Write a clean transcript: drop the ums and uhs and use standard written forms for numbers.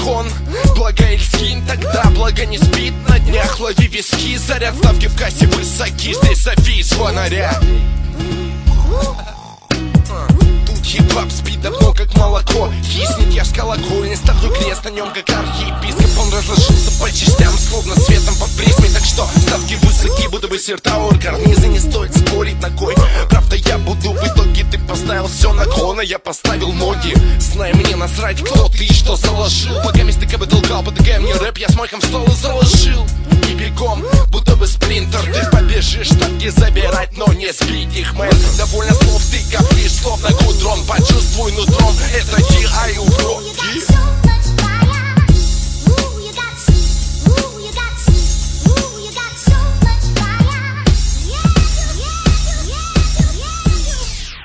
хон. Благо или скинь, тогда благо не спит на днях. Лови виски, заряд, ставки в кассе высоки. Здесь София с фонаря. Тут хип-хоп спит давно как молоко. Киснет я с колокольни, ставлю крест на нем как архиепископ. Он разложился по частям, словно светом под призмой. Так что ставки высоки, будто бы сертаур. Карнизы не стоит спорить на кой. Правда я буду в итоге, ты поставил все на кон, а я поставил ноги. Знай, мне насрать, кто ты и что заложил. Пока место как бы толкал, подыгай мне рэп, я с майком в стол и заложил. И